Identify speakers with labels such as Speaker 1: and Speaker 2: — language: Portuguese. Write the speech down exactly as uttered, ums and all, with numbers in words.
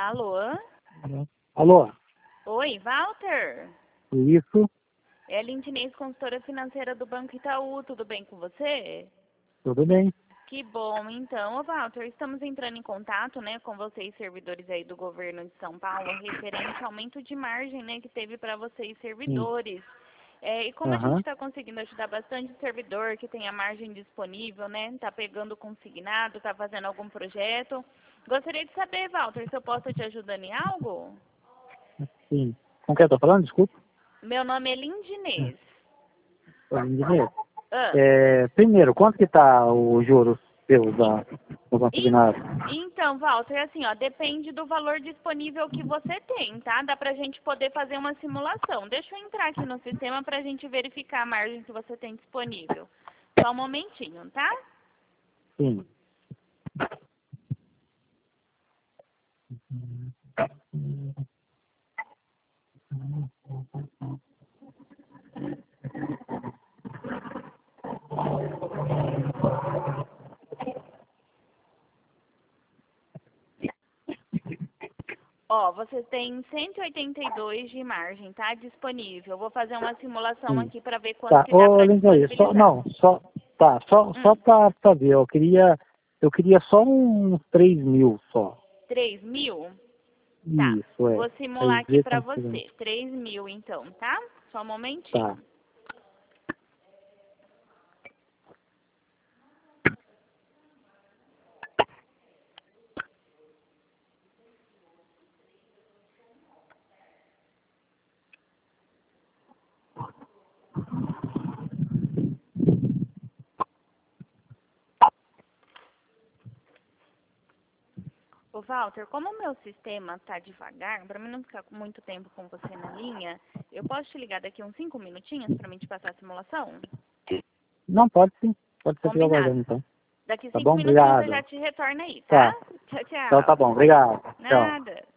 Speaker 1: Alô?
Speaker 2: Alô?
Speaker 1: Oi, Walter?
Speaker 2: Isso?
Speaker 1: É a Lindinês, consultora financeira do Banco Itaú. Tudo bem com você?
Speaker 2: Tudo bem?
Speaker 1: Que bom. Então, ô Walter, estamos entrando em contato, né, com vocês, servidores aí do governo de São Paulo, referente ao aumento de margem, né, que teve para vocês, servidores. É, e como a gente
Speaker 2: Aham.
Speaker 1: está conseguindo ajudar bastante servidor que tem a margem disponível, né, está pegando consignado, está fazendo algum projeto, gostaria de saber, Walter, se eu posso te ajudando em algo?
Speaker 2: Sim. Com quem eu tô falando? Desculpa.
Speaker 1: Meu nome é Lindinês.
Speaker 2: Engenheiro.
Speaker 1: Ah.
Speaker 2: É, primeiro, quanto que tá o juros seu da, do consignado?
Speaker 1: Então, Walter, assim, ó, depende do valor disponível que você tem, tá? Dá pra gente poder fazer uma simulação. Deixa eu entrar aqui no sistema pra gente verificar a margem que você tem disponível. Só um momentinho, tá?
Speaker 2: Sim.
Speaker 1: Ó, você tem cento e oitenta e dois de margem, tá? Disponível. Eu vou fazer uma simulação
Speaker 2: Sim.
Speaker 1: aqui pra ver quanto
Speaker 2: Tá.
Speaker 1: que dá
Speaker 2: Ô,
Speaker 1: pra
Speaker 2: Lindaí, só,
Speaker 1: disponibilizar.
Speaker 2: não, só, tá, só, só
Speaker 1: Hum,
Speaker 2: pra saber, eu queria, eu queria só uns três mil só.
Speaker 1: três mil? Tá.
Speaker 2: Isso, é.
Speaker 1: Vou simular
Speaker 2: Aí
Speaker 1: aqui
Speaker 2: ver
Speaker 1: pra
Speaker 2: quanto que dá.
Speaker 1: você. três mil, então, tá? Só um
Speaker 2: Tá.
Speaker 1: momentinho. Ô, Walter, como o meu sistema tá devagar, para mim não ficar com muito tempo com você na linha, eu posso te ligar daqui uns cinco minutinhos para mim te passar a simulação?
Speaker 2: Não, pode sim. Pode ser que eu
Speaker 1: Combinado.
Speaker 2: aguardando, então.
Speaker 1: Daqui
Speaker 2: Tá
Speaker 1: cinco
Speaker 2: bom?
Speaker 1: minutinhos eu já
Speaker 2: Obrigado.
Speaker 1: te retorno aí, tá?
Speaker 2: Tá.
Speaker 1: Tchau,
Speaker 2: Então tá
Speaker 1: tchau.
Speaker 2: bom. Obrigado. Tchau.
Speaker 1: Nada.